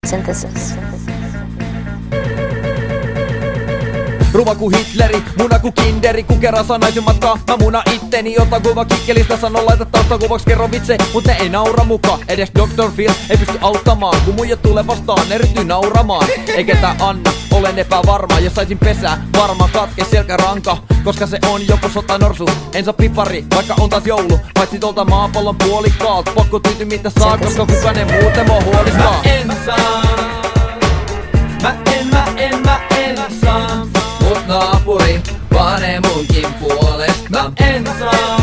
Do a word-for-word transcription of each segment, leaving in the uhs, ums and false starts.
Synthesis. Ruva ku Hitleri, muna ku Kinderi, ku kerran sanaisin matkaa, mä muna itteni. Otan kuva kikkelistä, sano laita taustakuvaks, kerro vitse, mut ne ei naura muka. Edes doktor Phil ei pysty auttamaan, kun muijat tulee vastaan, ne ryhtyy nauramaan. Ei ketään anna, olen epävarma, jos saisin pesää, varmaan katke selkäranka. Koska se on joku sotanorsu, en saa pipari, vaikka on taas joulu. Paitsi tuolta maapallon puolikkaalt, pakko tyyty mitä saa, koska kukaan ei muuten mua huolistaa. Mä en saa, mä en, mä en, mä en saa. Mut naapuri panee munkin puolesta. Mä en saa,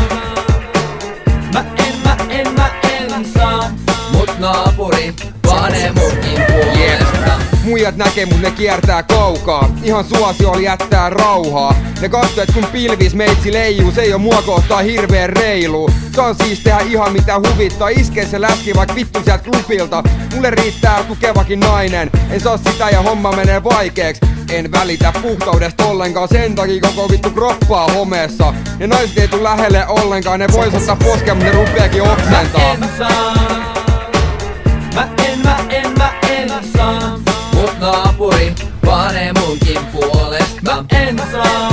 mä en, mä en, mä en saa. Mut naapuri panee munkin puolesta. Muijat näkee mut ne kiertää kaukaa, ihan suosiolla jättää rauhaa. Ne katsoo et kun pilvis meitsi leijuu, se ei oo mua kohtaa hirveen reilu. Saan siis tehdä ihan mitä huvittaa, iskee se läski vaik vittu sielt klubilta. Mulle riittää tukevakin nainen, en saa sitä ja homma menee vaikeeks. En välitä puhtaudesta ollenkaan, sen takia koko vittu kroppaa homeessa. Ne naiset ei tuu lähelle ollenkaan, ne vois ottaa poskeen, mut ne rupeekin oksentaa. Mä en saa, mä en, mä en, mä en saa. Mut naapuri panee munkin puolesta. Mä en saa,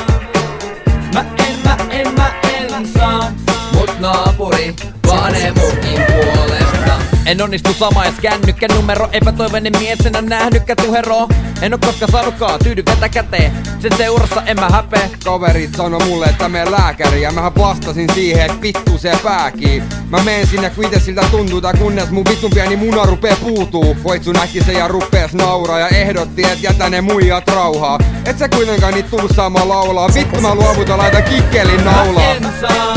mä en, mä en, mä en saa. Mut naapuri panee munkin puolesta. En onnistu sama ees kännykkä numero, epätoivoinen mies enää nähnytkä tuhero. En oo koskaan saanutkaan tyydy vetä käteen, sen seurassa en mä häpeä. Kaverit sano mulle, että mene lääkäri ja mähän vastasin siihen, et vittu se pääkii. Mä menen sinne kun ite siltä tuntuu, tää kunnes mun vittun pieni muna rupee puutuu. Voitsu näki se ja rupees nauraa ja ehdotti, et jätä ne muijat rauhaa. Et sä kuitenkaan niit tuu saamaan laulaa, vittu mä luovutan, laitan kikkelin naulaa. Mä en saa,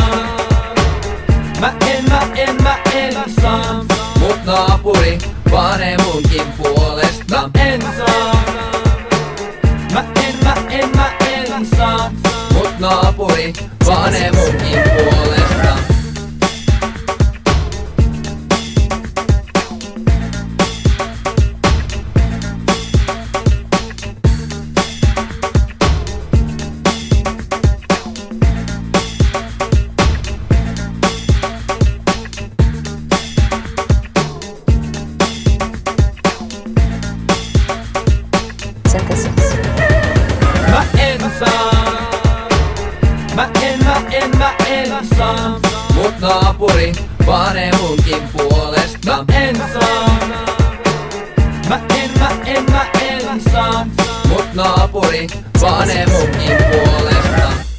mä en, mä en, mä en saa. Mut naapuri panee munkin puolesta. Mä en saa, mä en, mä en, mä en saa. Mut naapuri panee munkin puolesta. Mä en saa, mä en, mä en, mä en saa. Mut naapuri panee munkin puolesta. Mä en saa, mä en, mä en, mä en saa. Mut naapuri panee munkin puolesta.